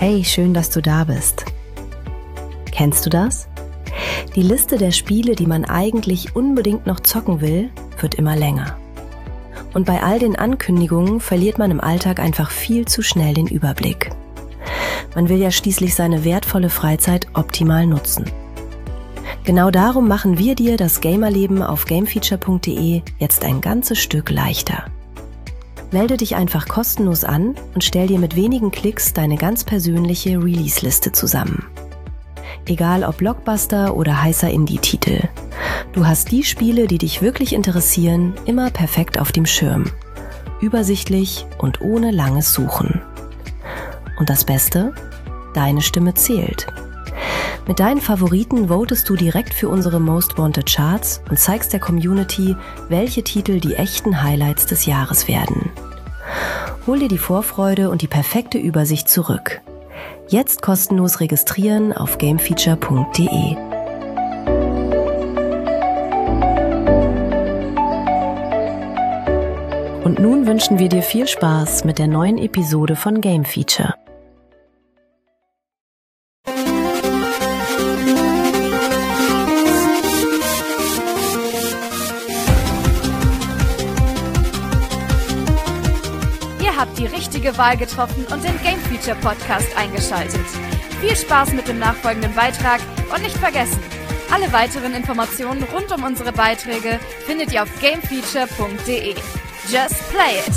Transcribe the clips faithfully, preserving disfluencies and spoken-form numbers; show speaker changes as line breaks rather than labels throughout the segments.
Hey, schön, dass du da bist. Kennst du das? Die Liste der Spiele, die man eigentlich unbedingt noch zocken will, wird immer länger. Und bei all den Ankündigungen verliert man im Alltag einfach viel zu schnell den Überblick. Man will ja schließlich seine wertvolle Freizeit optimal nutzen. Genau darum machen wir dir das Gamerleben auf gamefeature punkt de jetzt ein ganzes Stück leichter. Melde dich einfach kostenlos an und stell dir mit wenigen Klicks deine ganz persönliche Release-Liste zusammen. Egal ob Blockbuster oder heißer Indie-Titel. Du hast die Spiele, die dich wirklich interessieren, immer perfekt auf dem Schirm. Übersichtlich und ohne langes Suchen. Und das Beste? Deine Stimme zählt. Mit deinen Favoriten votest du direkt für unsere Most Wanted Charts und zeigst der Community, welche Titel die echten Highlights des Jahres werden. Hol dir die Vorfreude und die perfekte Übersicht zurück. Jetzt kostenlos registrieren auf gamefeature punkt de. Und nun wünschen wir dir viel Spaß mit der neuen Episode von Game Feature.
Die richtige Wahl getroffen und den Game Feature Podcast eingeschaltet. Viel Spaß mit dem nachfolgenden Beitrag und nicht vergessen, alle weiteren Informationen rund um unsere Beiträge findet ihr auf gamefeature punkt de. Just play it!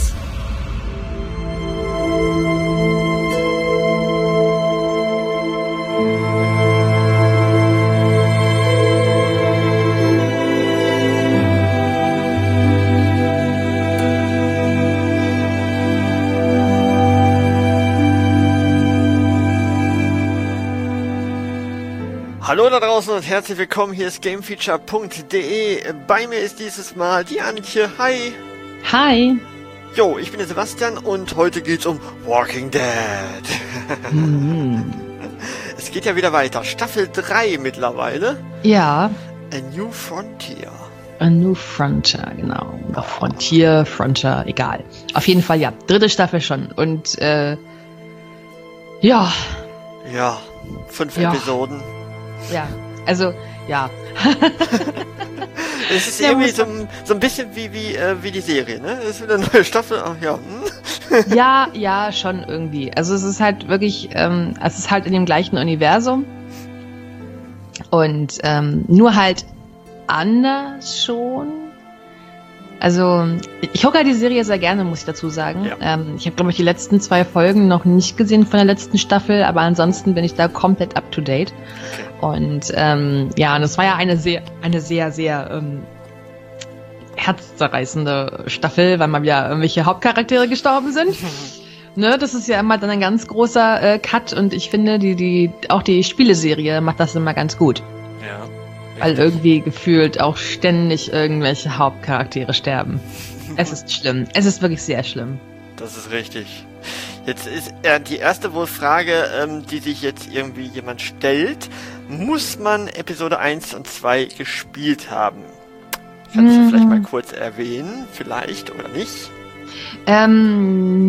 Hallo da draußen und herzlich willkommen, hier ist gamefeature punkt de. Bei mir ist dieses Mal die Antje. Hi.
Hi.
Jo, ich bin der Sebastian und heute geht's um Walking Dead. Mhm. Es geht ja wieder weiter. Staffel drei mittlerweile.
Ja.
A New Frontier.
A New Frontier, genau. Oder Frontier, Frontier, egal. Auf jeden Fall, ja. Dritte Staffel schon. Und, äh, ja.
Ja, fünf
ja.
Episoden.
Ja, also, ja.
Es ist ja, irgendwie so, so ein bisschen wie, wie, äh, wie die Serie, ne? Es ist wieder eine neue Staffel, ach ja. Hm?
Ja, ja, schon irgendwie. Also es ist halt wirklich, ähm, es ist halt in dem gleichen Universum. Und ähm, nur halt anders schon. Also, ich gucke halt die Serie sehr gerne, muss ich dazu sagen. Ja. Ähm, ich habe, glaube ich, die letzten zwei Folgen noch nicht gesehen von der letzten Staffel, aber ansonsten bin ich da komplett up to date. Okay. Und ähm, ja, und es war ja eine sehr, eine sehr, sehr ähm, herzzerreißende Staffel, weil mal wieder irgendwelche Hauptcharaktere gestorben sind. Ne, das ist ja immer dann ein ganz großer äh, Cut und ich finde, die, die, auch die Spieleserie macht das immer ganz gut.
Ja.
Weil irgendwie gefühlt auch ständig irgendwelche Hauptcharaktere sterben. Es ist schlimm. Es ist wirklich sehr schlimm.
Das ist richtig. Jetzt ist äh, die erste wohl Frage, ähm, die sich jetzt irgendwie jemand stellt. Muss man Episode eins und zwei gespielt haben? Kannst mhm. du vielleicht mal kurz erwähnen? Vielleicht oder nicht?
Ähm,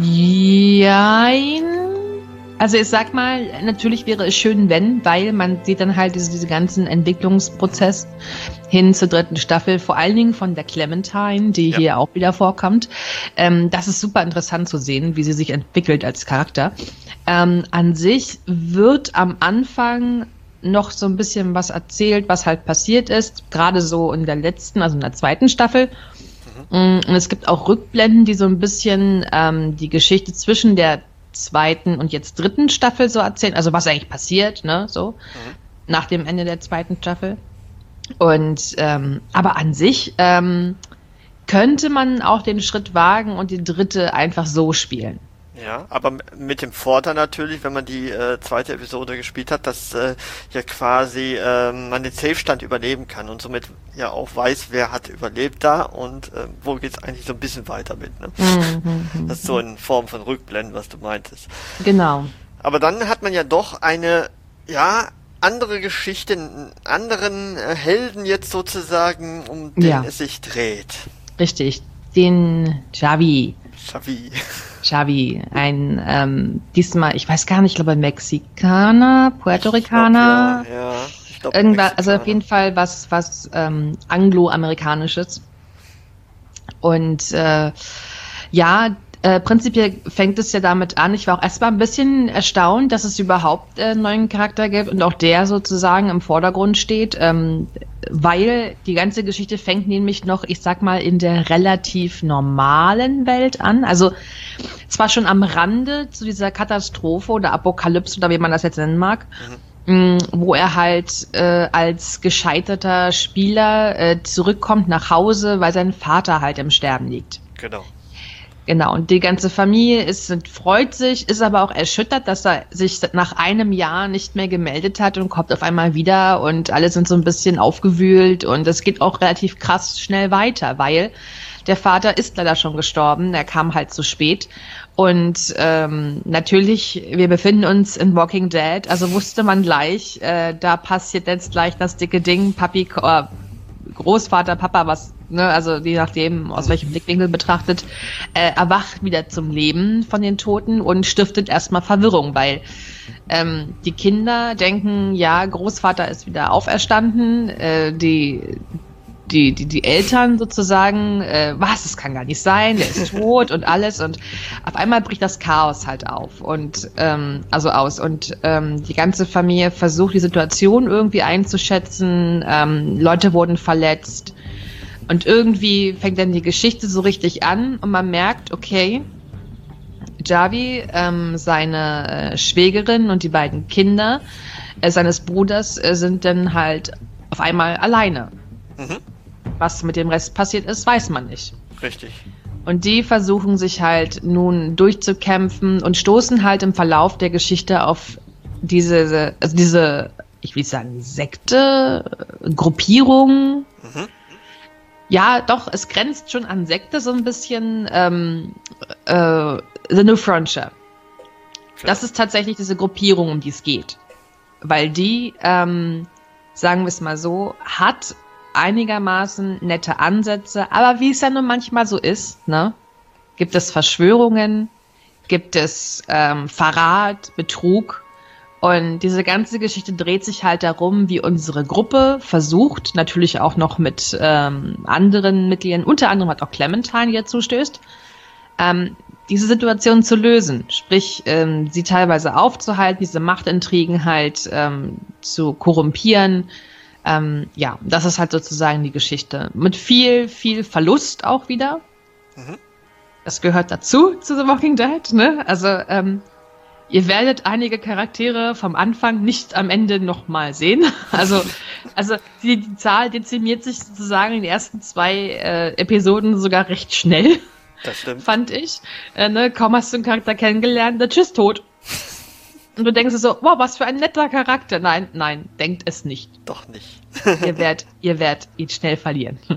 jein. Also ich sag mal, natürlich wäre es schön, wenn, weil man sieht dann halt diese, diese ganzen Entwicklungsprozess hin zur dritten Staffel, vor allen Dingen von der Clementine, die ja. hier auch wieder vorkommt. Ähm, das ist super interessant zu sehen, wie sie sich entwickelt als Charakter. Ähm, an sich wird am Anfang noch so ein bisschen was erzählt, was halt passiert ist, gerade so in der letzten, also in der zweiten Staffel. Mhm. Und es gibt auch Rückblenden, die so ein bisschen ähm, die Geschichte zwischen der zweiten und jetzt dritten Staffel so erzählen, also was eigentlich passiert, ne, so, mhm. nach dem Ende der zweiten Staffel. Und, ähm, aber an sich ähm, könnte man auch den Schritt wagen und die dritte einfach so spielen.
Ja, aber mit dem Vorteil natürlich, wenn man die äh, zweite Episode gespielt hat, dass äh, ja quasi äh, man den Safe-Stand überleben kann und somit ja auch weiß, wer hat überlebt da und äh, wo geht's eigentlich so ein bisschen weiter mit. Ne? Mhm, das ist so in Form von Rückblenden, was du meintest.
Genau.
Aber dann hat man ja doch eine, ja, andere Geschichte, einen anderen äh, Helden jetzt sozusagen, um den
ja.
es sich dreht.
Richtig, den Xavi.
Xavi.
Xavi, ein ähm, diesmal, ich weiß gar nicht, ich glaube Mexikaner, Puerto Ricaner,
ich glaub, ja, ja. Ich glaub,
irgendwas, also auf jeden Fall was, was ähm, Anglo-Amerikanisches. Und äh, ja, Äh, prinzipiell fängt es ja damit an. Ich war auch erstmal ein bisschen erstaunt, dass es überhaupt äh, einen neuen Charakter gibt und auch der sozusagen im Vordergrund steht, ähm, weil die ganze Geschichte fängt nämlich noch, ich sag mal, in der relativ normalen Welt an. Also zwar schon am Rande zu dieser Katastrophe oder Apokalypse oder wie man das jetzt nennen mag, mhm. mh, wo er halt äh, als gescheiterter Spieler äh, zurückkommt nach Hause, weil sein Vater halt im Sterben liegt.
Genau.
Genau, und die ganze Familie ist, freut sich, ist aber auch erschüttert, dass er sich nach einem Jahr nicht mehr gemeldet hat und kommt auf einmal wieder und alle sind so ein bisschen aufgewühlt und es geht auch relativ krass schnell weiter, weil der Vater ist leider schon gestorben, er kam halt zu spät und ähm, natürlich, wir befinden uns in Walking Dead, also wusste man gleich, äh, da passiert jetzt gleich das dicke Ding, Papi, äh, Großvater, Papa, was, ne, also je nachdem, aus welchem Blickwinkel betrachtet, äh, erwacht wieder zum Leben von den Toten und stiftet erstmal Verwirrung, weil ähm, die Kinder denken, ja, Großvater ist wieder auferstanden, äh, die, die, die, die Eltern sozusagen, äh, was, das kann gar nicht sein, der ist tot und alles und auf einmal bricht das Chaos halt auf und ähm, also aus und ähm, die ganze Familie versucht die Situation irgendwie einzuschätzen, ähm, Leute wurden verletzt und irgendwie fängt dann die Geschichte so richtig an und man merkt, okay, Xavi, ähm, seine äh, Schwägerin und die beiden Kinder äh, seines Bruders äh, sind dann halt auf einmal alleine. Mhm. Was mit dem Rest passiert ist, weiß man nicht.
Richtig.
Und die versuchen sich halt nun durchzukämpfen und stoßen halt im Verlauf der Geschichte auf diese, also diese, ich will sagen, Sekte, Gruppierung. Mhm. Ja, doch, es grenzt schon an Sekte so ein bisschen. Ähm, äh, The New Frontier. Das ist tatsächlich diese Gruppierung, um die es geht. Weil die, ähm, sagen wir es mal so, hat einigermaßen nette Ansätze, aber wie es ja nun manchmal so ist, ne, gibt es Verschwörungen, gibt es ähm, Verrat, Betrug und diese ganze Geschichte dreht sich halt darum, wie unsere Gruppe versucht, natürlich auch noch mit ähm, anderen Mitgliedern, unter anderem hat auch Clementine, die dazu stößt, ähm, diese Situation zu lösen, sprich ähm, sie teilweise aufzuhalten, diese Machtintrigen halt ähm, zu korrumpieren. Ähm, ja, das ist halt sozusagen die Geschichte. Mit viel, viel Verlust auch wieder. Mhm. Das gehört dazu, zu The Walking Dead, ne? Also, ähm, ihr werdet einige Charaktere vom Anfang nicht am Ende nochmal sehen. Also, also die, die Zahl dezimiert sich sozusagen in den ersten zwei äh, Episoden sogar recht schnell.
Das stimmt.
Fand ich. Äh, ne? Kaum hast du einen Charakter kennengelernt, der tschüss, tot. Und du denkst so, wow, was für ein netter Charakter. Nein, nein, denkt es nicht.
Doch nicht.
ihr werdet, ihr werdet ihn schnell verlieren.
Hm.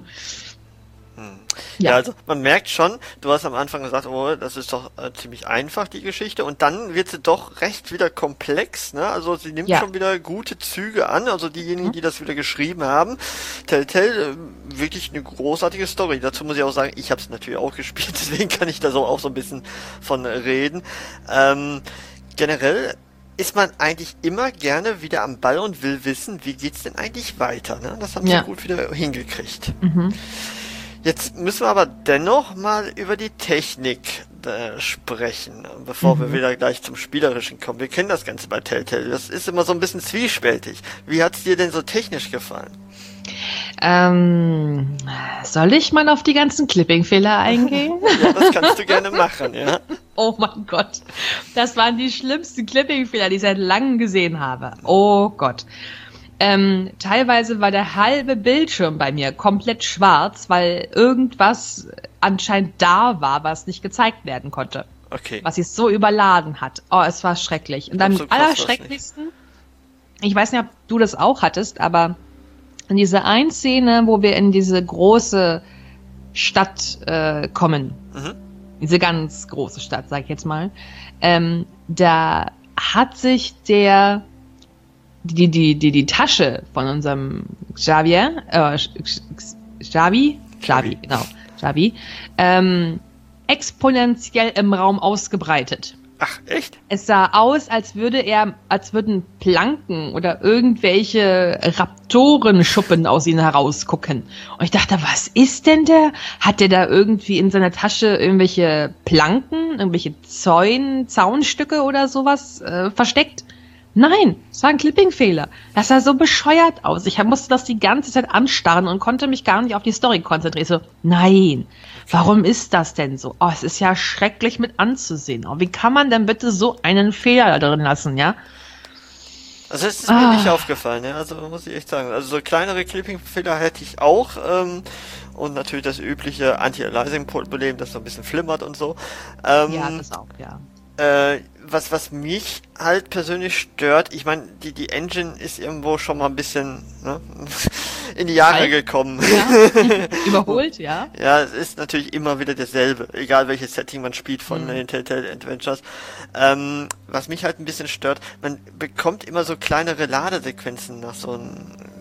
Ja. ja, also man merkt schon, du hast am Anfang gesagt, oh, das ist doch äh, ziemlich einfach, die Geschichte. Und dann wird sie doch recht wieder komplex, ne? Also sie nimmt ja. schon wieder gute Züge an. Also diejenigen, die das wieder geschrieben haben. Telltale, äh, wirklich eine großartige Story. Dazu muss ich auch sagen, ich habe es natürlich auch gespielt, deswegen kann ich da so auch so ein bisschen von reden. Ähm, generell ist man eigentlich immer gerne wieder am Ball und will wissen, wie geht's denn eigentlich weiter, ne? Das haben sie ja. gut wieder hingekriegt. Mhm. Jetzt müssen wir aber dennoch mal über die Technik äh, sprechen, bevor mhm. wir wieder gleich zum Spielerischen kommen. Wir kennen das Ganze bei Telltale. Das ist immer so ein bisschen zwiespältig. Wie hat's dir denn so technisch gefallen?
Ähm, soll ich mal auf die ganzen Clipping-Fehler eingehen?
Ja, das kannst du gerne machen, ja.
Oh mein Gott. Das waren die schlimmsten Clipping-Fehler, die ich seit langem gesehen habe. Oh Gott. Ähm, teilweise war der halbe Bildschirm bei mir komplett schwarz, weil irgendwas anscheinend da war, was nicht gezeigt werden konnte.
Okay.
Was sich so überladen hat. Oh, es war schrecklich. Und am allerschrecklichsten, ich weiß nicht, ob du das auch hattest, aber in diese eine Szene, wo wir in diese große Stadt äh, kommen, mhm. diese ganz große Stadt, sag ich jetzt mal, ähm, da hat sich der die, die, die, die Tasche von unserem Xavier, äh, Xavi, Xavi, genau, Xavi, ähm, exponentiell im Raum ausgebreitet.
Ach, echt?
Es sah aus, als würde er, als würden Planken oder irgendwelche Raptorenschuppen aus ihnen herausgucken. Und ich dachte, was ist denn der? Hat der da irgendwie in seiner Tasche irgendwelche Planken, irgendwelche Zäun, Zaunstücke oder sowas äh, versteckt? Nein, es war ein Clipping-Fehler. Das sah so bescheuert aus. Ich musste das die ganze Zeit anstarren und konnte mich gar nicht auf die Story konzentrieren. So, nein, warum ist das denn so? Oh, es ist ja schrecklich mit anzusehen. Oh, wie kann man denn bitte so einen Fehler da drin lassen, ja?
Also es ist
ah.
mir nicht aufgefallen, ja? Also muss ich echt sagen. Also so kleinere Clipping-Fehler hätte ich auch. Ähm, und natürlich das übliche Anti-Aliasing-Problem, das so ein bisschen flimmert und so. Ähm,
ja, das auch, ja.
Äh, was, was mich halt persönlich stört, ich meine, die, die Engine ist irgendwo schon mal ein bisschen ne, in die Jahre Alt. gekommen.
Ja. Überholt, ja.
Ja, es ist natürlich immer wieder dasselbe, egal welches Setting man spielt von mhm. den Telltale Adventures. Ähm, was mich halt ein bisschen stört, man bekommt immer so kleinere Ladesequenzen nach so einem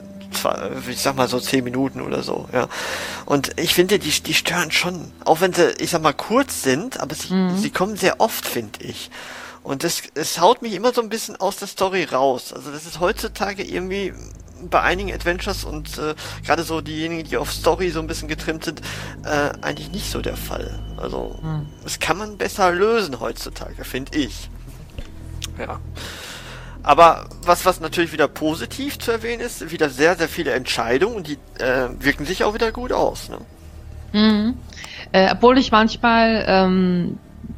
ich sag mal so zehn Minuten oder so, ja. Und ich finde, die, die stören schon. Auch wenn sie, ich sag mal, kurz sind, aber sie, mhm. sie kommen sehr oft, finde ich. Und das, es haut mich immer so ein bisschen aus der Story raus. Also das ist heutzutage irgendwie bei einigen Adventures und äh, gerade so diejenigen, die auf Story so ein bisschen getrimmt sind, äh, eigentlich nicht so der Fall. Also mhm. das kann man besser lösen heutzutage, finde ich. Ja. Aber was, was natürlich wieder positiv zu erwähnen ist, wieder sehr, sehr viele Entscheidungen und die äh, wirken sich auch wieder gut aus. Ne?
Mhm. Äh, obwohl ich manchmal ähm,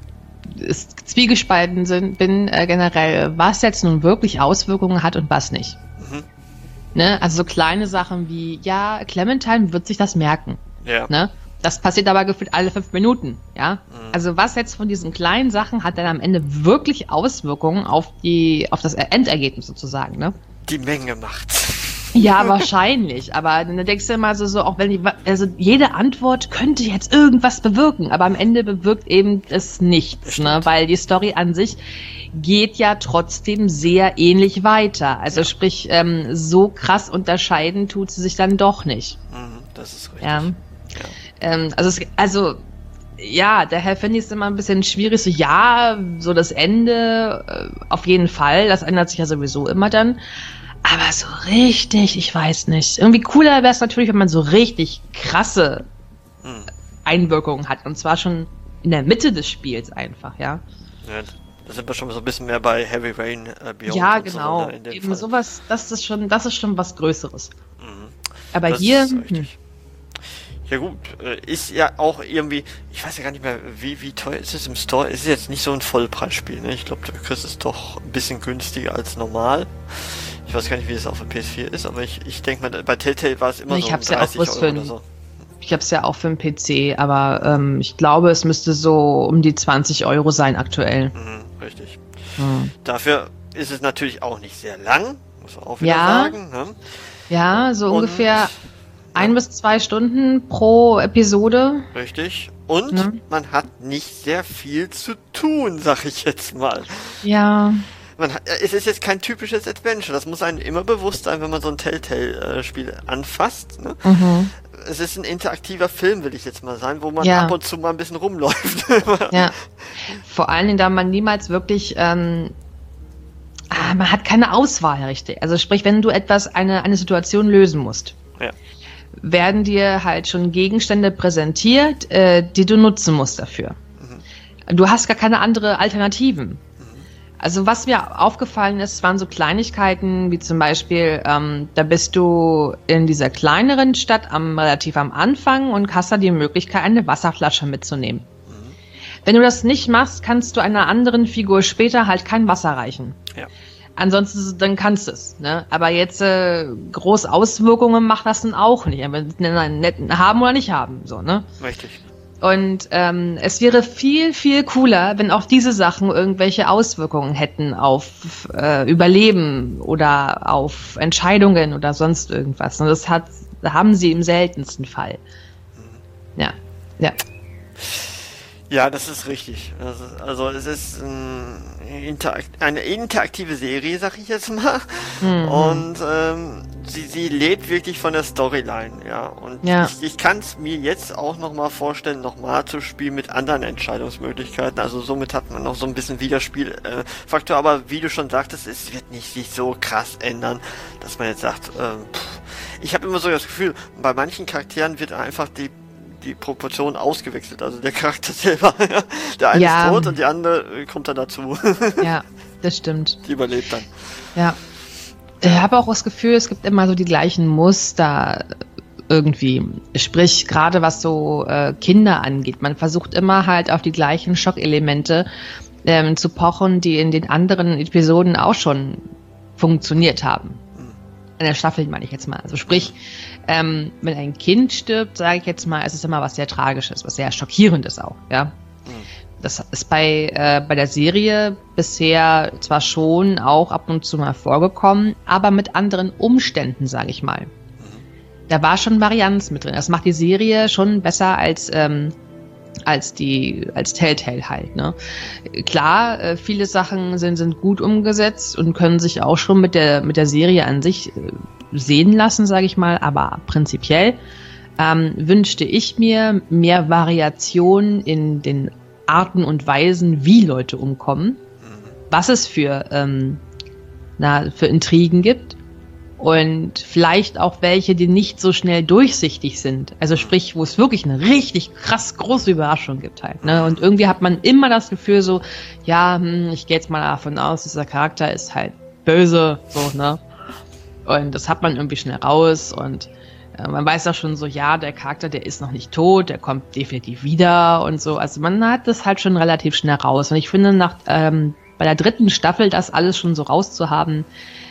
zwiegespalten sind, bin äh, generell, was jetzt nun wirklich Auswirkungen hat und was nicht. Mhm. Ne? Also so kleine Sachen wie, ja, Clementine wird sich das merken.
Ja.
Ne? Das passiert aber gefühlt alle fünf Minuten, ja. Mhm. Also was jetzt von diesen kleinen Sachen hat dann am Ende wirklich Auswirkungen auf die, auf das Endergebnis sozusagen, ne?
Die Menge macht's.
Ja, wahrscheinlich. Aber dann denkst du immer so, so auch wenn die, also jede Antwort könnte jetzt irgendwas bewirken, aber am Ende bewirkt eben es nichts, ne? Weil die Story an sich geht ja trotzdem sehr ähnlich weiter. Also ja. sprich, ähm, so krass unterscheiden tut sie sich dann doch nicht.
Mhm, das ist richtig.
Ja. Ja. Ähm, also, es, also, ja, daher finde ich es immer ein bisschen schwierig, so, ja, so das Ende, äh, auf jeden Fall, das ändert sich ja sowieso immer dann, aber so richtig, ich weiß nicht. Irgendwie cooler wäre es natürlich, wenn man so richtig krasse hm. Einwirkungen hat, und zwar schon in der Mitte des Spiels einfach, ja.
Ja, da sind wir schon so ein bisschen mehr bei Heavy Rain äh, Beyond.
Ja, genau.
So, ne, in dem
Eben
Fall.
sowas, das ist schon, das ist schon was Größeres.
Mhm.
Aber
das
hier...
Ist hm. Ja gut, ist ja auch irgendwie, ich weiß ja gar nicht mehr, wie, wie teuer ist es im Store. Ist jetzt nicht so ein Vollpreisspiel, ne? Ich glaube, du kriegst es doch ein bisschen günstiger als normal. Ich weiß gar nicht, wie es auf der P S vier ist, aber ich, ich denke mal, bei Telltale war es immer
ich
so
hab's
dreißig
ja auch
Euro
für
oder so.
Ich habe es ja auch für den P C, aber ähm, ich glaube, es müsste so um die zwanzig Euro sein aktuell.
Mhm, richtig.
Mhm.
Dafür ist es natürlich auch nicht sehr lang, muss man auch wieder
ja.
sagen. Ne?
Ja, so
Und
ungefähr ein bis zwei Stunden pro Episode.
Richtig. Und
ne?
man hat nicht sehr viel zu tun, sag ich jetzt mal.
Ja.
Man hat, es ist jetzt kein typisches Adventure. Das muss einem immer bewusst sein, wenn man so ein Telltale-Spiel anfasst. Ne? Mhm. Es ist ein interaktiver Film, will ich jetzt mal sagen, wo man ja. ab und zu mal ein bisschen rumläuft.
Ja. Vor allen Dingen, da man niemals wirklich... Ähm, ah, man hat keine Auswahl, richtig. Also sprich, wenn du etwas, eine, eine Situation lösen musst.
Ja.
werden dir halt schon Gegenstände präsentiert, äh, die du nutzen musst dafür. Mhm. Du hast gar keine andere Alternativen. Mhm. Also was mir aufgefallen ist, waren so Kleinigkeiten, wie zum Beispiel, ähm, da bist du in dieser kleineren Stadt am, relativ am Anfang und hast da die Möglichkeit, eine Wasserflasche mitzunehmen. Mhm. Wenn du das nicht machst, kannst du einer anderen Figur später halt kein Wasser reichen.
Ja.
Ansonsten, dann kannst du es, ne? Aber jetzt äh, groß Auswirkungen macht das dann auch nicht. Einen netten haben oder nicht haben, so, ne?
Richtig.
Und ähm, es wäre viel, viel cooler, wenn auch diese Sachen irgendwelche Auswirkungen hätten auf äh, Überleben oder auf Entscheidungen oder sonst irgendwas. Und das hat, haben sie im seltensten Fall. Mhm. Ja, ja.
Ja, das ist richtig. Also, also es ist ein Interakt- eine interaktive Serie, sag ich jetzt mal. Mhm. Und ähm, sie, sie lebt wirklich von der Storyline, ja. Und ja. ich, ich kann es mir jetzt auch nochmal vorstellen, nochmal zu spielen mit anderen Entscheidungsmöglichkeiten. Also somit hat man noch so ein bisschen Wiederspielfaktor. Äh, aber wie du schon sagtest, es wird nicht sich so krass ändern, dass man jetzt sagt, äh, pff. Ich habe immer so das Gefühl, bei manchen Charakteren wird einfach die die Proportion ausgewechselt, also der Charakter selber. Der eine ja. ist tot und die andere kommt dann dazu.
Ja, das stimmt.
Die überlebt dann.
Ja. Ich habe auch das Gefühl, es gibt immer so die gleichen Muster irgendwie. Sprich, gerade was so äh, Kinder angeht. Man versucht immer halt auf die gleichen Schockelemente ähm, zu pochen, die in den anderen Episoden auch schon funktioniert haben. In der Staffel meine ich jetzt mal. Also sprich, ähm, wenn ein Kind stirbt, sage ich jetzt mal, es ist immer was sehr Tragisches, was sehr Schockierendes auch, ja. Mhm. Das ist bei, äh, bei der Serie bisher zwar schon auch ab und zu mal vorgekommen, aber mit anderen Umständen, sage ich mal. Mhm. Da war schon Varianz mit drin. Das macht die Serie schon besser als, ähm, als die, als Telltale halt, ne. Klar, äh, viele Sachen sind, sind gut umgesetzt und können sich auch schon mit der, mit der Serie an sich äh, sehen lassen, sage ich mal, aber prinzipiell ähm, wünschte ich mir mehr Variation in den Arten und Weisen, wie Leute umkommen, was es für, ähm, na, für Intrigen gibt. Und vielleicht auch welche, die nicht so schnell durchsichtig sind. Also sprich, wo es wirklich eine richtig krass große Überraschung gibt halt. Ne? Und irgendwie hat man immer das Gefühl so, ja, hm, ich gehe jetzt mal davon aus, dieser Charakter ist halt böse, so, ne? Und das hat man irgendwie schnell raus und äh, man weiß auch schon so, ja, der Charakter, der ist noch nicht tot, der kommt definitiv wieder und so. Also man hat das halt schon relativ schnell raus. Und ich finde, nach ähm, bei der dritten Staffel das alles schon so rauszuhaben,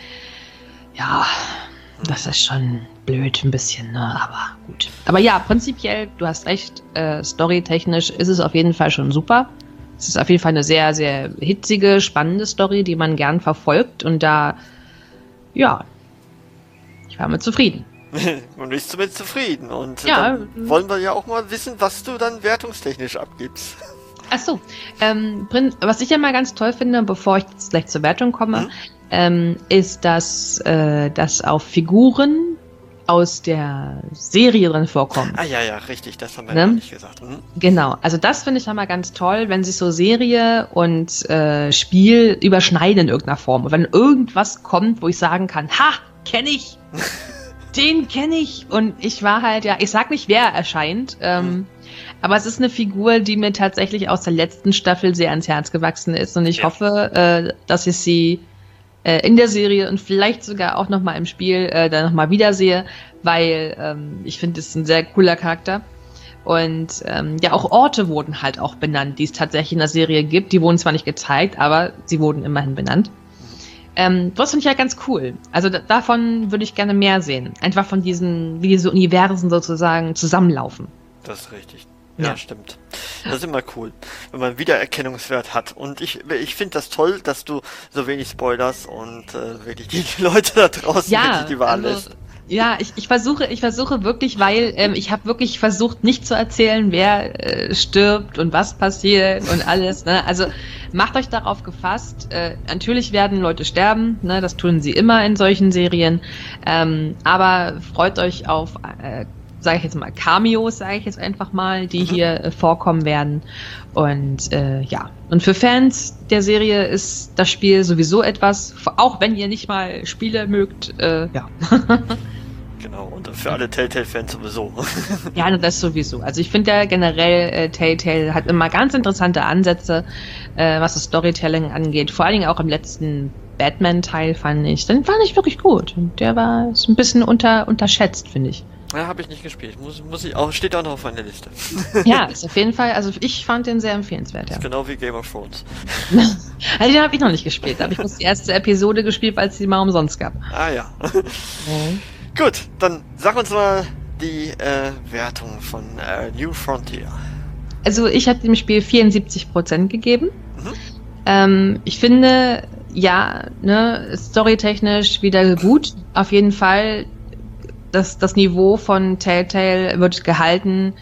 ja, das ist schon blöd ein bisschen, ne? Aber gut. Aber ja, prinzipiell, du hast recht, äh, storytechnisch ist es auf jeden Fall schon super. Es ist auf jeden Fall eine sehr, sehr hitzige, spannende Story, die man gern verfolgt und da, ja, ich war mit zufrieden.
Und bist du mit zufrieden und
ja,
dann wollen wir ja auch mal wissen, was du dann wertungstechnisch abgibst.
Ach so, ähm, was ich ja mal ganz toll finde, bevor ich jetzt gleich zur Wertung komme, mhm. ähm, ist, dass, äh, dass auch Figuren aus der Serie drin vorkommen.
Ah ja, ja, richtig, das haben wir
ne?
ja nicht gesagt. Mhm.
Genau, also das finde ich ja mal ganz toll, wenn sich so Serie und äh, Spiel überschneiden in irgendeiner Form. Und wenn irgendwas kommt, wo ich sagen kann, ha, kenne ich, den kenne ich. Und ich war halt, ja, ich sag nicht, wer erscheint, ähm, mhm. aber es ist eine Figur, die mir tatsächlich aus der letzten Staffel sehr ans Herz gewachsen ist. Und ich ja. hoffe, äh, dass ich sie äh, in der Serie und vielleicht sogar auch nochmal im Spiel äh, dann nochmal wiedersehe, weil ähm, ich finde, es ist ein sehr cooler Charakter. Und ähm, ja, auch Orte wurden halt auch benannt, die es tatsächlich in der Serie gibt. Die wurden zwar nicht gezeigt, aber sie wurden immerhin benannt. Ähm, das finde ich ja ganz cool. Also da, davon würde ich gerne mehr sehen. Einfach von diesen, wie diese Universen sozusagen zusammenlaufen.
Das ist richtig. Ja, ja, stimmt. Das ist immer cool, wenn man Wiedererkennungswert hat. Und ich, ich finde das toll, dass du so wenig spoilerst und äh, wirklich die Leute da draußen
ja,
wirklich die Wahl
also,
lässt.
Ja, ich, ich versuche, ich versuche wirklich, weil ähm, ich habe wirklich versucht, nicht zu erzählen, wer äh, stirbt und was passiert und alles. Ne? Also macht euch darauf gefasst. Äh, natürlich werden Leute sterben, ne? Das tun sie immer in solchen Serien. Ähm, aber freut euch auf äh, sage ich jetzt mal, Cameos, sage ich jetzt einfach mal, die hier äh, vorkommen werden. Und äh, ja, und für Fans der Serie ist das Spiel sowieso etwas, auch wenn ihr nicht mal Spiele mögt, äh, ja.
Genau, und für alle Telltale-Fans sowieso.
Ja, das sowieso. Also ich finde ja generell, äh, Telltale hat immer ganz interessante Ansätze, äh, was das Storytelling angeht. Vor allen Dingen auch im letzten Batman-Teil fand ich, den fand ich wirklich gut. Und der war ist ein bisschen unter, unterschätzt, finde ich.
Ja, habe ich nicht gespielt. Muss, muss ich auch, steht auch noch auf meiner Liste.
Ja, ist auf jeden Fall, also ich fand den sehr empfehlenswert, ja.
Ist genau wie Game of Thrones.
Also den habe ich noch nicht gespielt, aber ich muss die erste Episode gespielt, weil es die mal umsonst gab.
Ah ja. Mhm. Gut, dann sag uns mal die äh, Wertung von äh, New Frontier.
Also ich habe dem Spiel vierundsiebzig Prozent gegeben. Mhm. Ähm, ich finde, ja, ne, storytechnisch wieder gut, auf jeden Fall. Das, das Niveau von Telltale wird gehalten.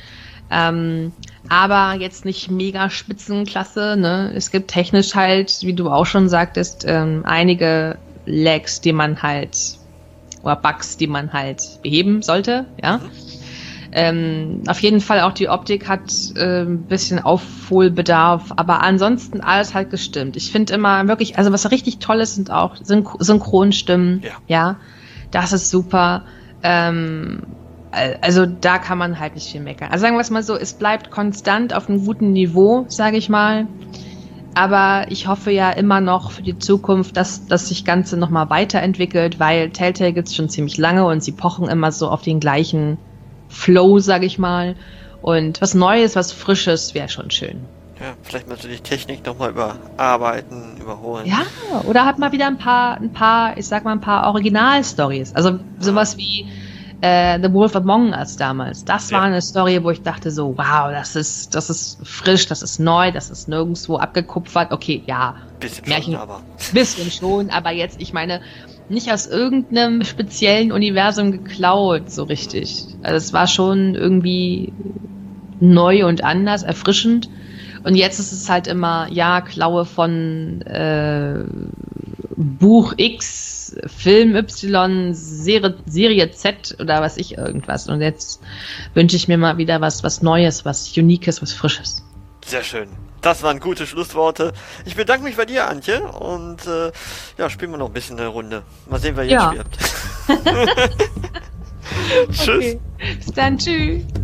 Ähm, aber jetzt nicht mega Spitzenklasse, ne? Es gibt technisch halt, wie du auch schon sagtest, ähm, einige Lags, die man halt, oder Bugs, die man halt beheben sollte, ja. Mhm. Ähm, auf jeden Fall auch die Optik hat äh, ein bisschen Aufholbedarf, aber ansonsten alles halt gestimmt. Ich finde immer wirklich, also was richtig toll ist, sind auch Syn- Synchronstimmen, ja. ja, das ist super. Ähm, Also da kann man halt nicht viel meckern. Also sagen wir es mal so, es bleibt konstant auf einem guten Niveau, sage ich mal. Aber ich hoffe ja immer noch für die Zukunft, dass, dass sich das Ganze nochmal weiterentwickelt, weil Telltale gibt es schon ziemlich lange und sie pochen immer so auf den gleichen Flow, sage ich mal. Und was Neues, was Frisches wäre schon schön.
Ja, vielleicht mal so die Technik nochmal überarbeiten, überholen.
Ja, oder hat mal wieder ein paar, ein paar, ich sag mal, ein paar Original-Stories. Also sowas wie Uh, The Wolf Among Us damals. Das ja. war eine Story, wo ich dachte so, wow, das ist, das ist frisch, das ist neu, das ist nirgendwo abgekupfert. Okay, ja.
Bisschen
Märchen,
schon, aber.
Bisschen schon, aber jetzt, ich meine, nicht aus irgendeinem speziellen Universum geklaut, so richtig. Also es war schon irgendwie neu und anders, erfrischend. Und jetzt ist es halt immer, ja, Klaue von äh, Buch X, Film Y, Serie, Serie Z oder was ich irgendwas. Und jetzt wünsche ich mir mal wieder was, was Neues, was Uniques, was Frisches.
Sehr schön. Das waren gute Schlussworte. Ich bedanke mich bei dir, Antje. Und äh, ja, spielen wir noch ein bisschen eine Runde. Mal sehen, wer jetzt
ja.
stirbt. Tschüss.
Okay. Bis dann, tschüss.